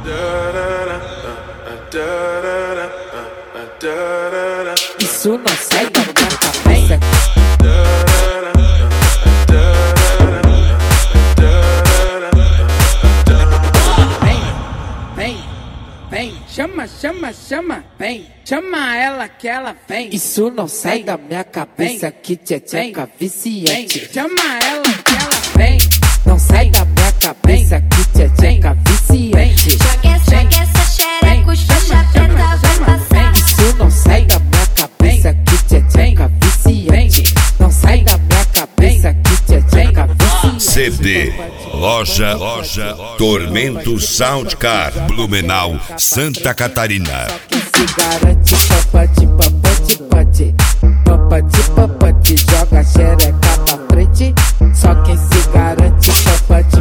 Isso não sai da minha cabeça. Vem, chama, vem, chama ela que ela vem. Isso não sai da minha cabeça, que tcheca viciante. Chama ela que ela vem. Não sai da minha cabeça, que tcheca viciante. Joga essa xereca, o Xuxa preta vai passar. Isso não sai da minha cabeça, que tcheca viciante. Não sai da minha cabeça, que tcheca viciante. CD Loja Tormento Soundcar, Blumenau, Santa Catarina. Só quem se garante, papate, joga xereca pra frente. Só quem se garante, papate,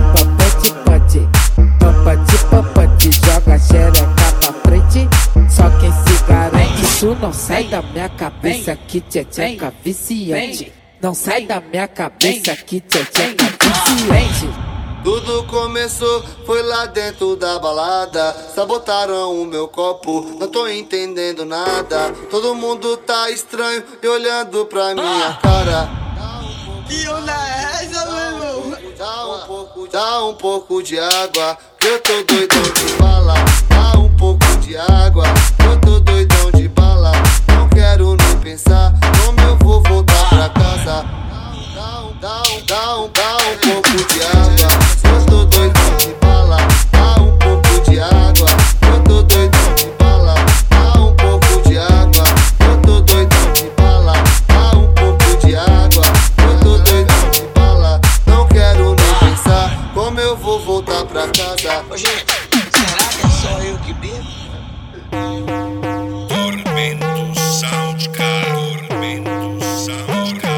joga xereca pra frente. Só quem se garante, isso não sai da minha cabeça, que tcheca viciante. Não sai da minha cabeça, que tcheca viciante. Tudo começou, foi lá dentro da balada. Sabotaram o meu copo, não tô entendendo nada. Todo mundo tá estranho e olhando pra minha cara. Que onda é essa, meu irmão? Dá um pouco de água, que eu tô doidão de bala. Dá um pouco de água, que eu tô doidão de bala. Não quero nem pensar como eu vou voltar pra casa. Dá um pouco de água, eu tô doidão de bala. Dá um pouco de água, eu tô doidão de bala. Dá um pouco de água, eu tô doidão de bala. Dá um pouco de água, eu tô doidão de bala. Não quero nem pensar como eu vou voltar pra casa. Ô, gente, será que é só eu que bebo? Tormento Soundcar, Tormento Soundcar.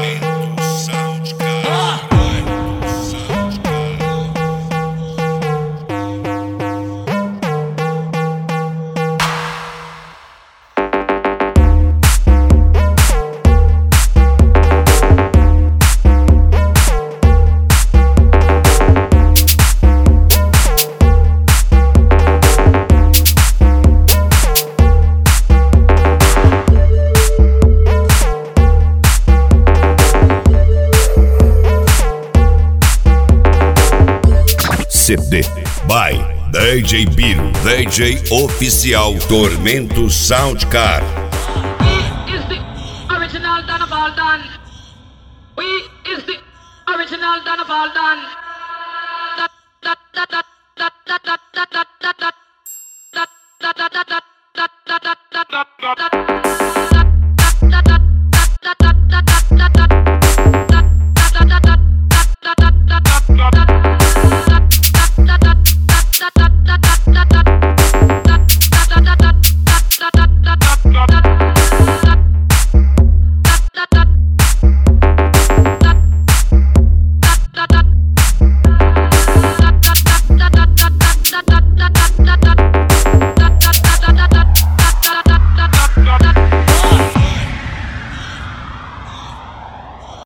CD by DJ Biro, DJ oficial Tormento Soundcar. We is the original Don of all done. We is the original Don of all done.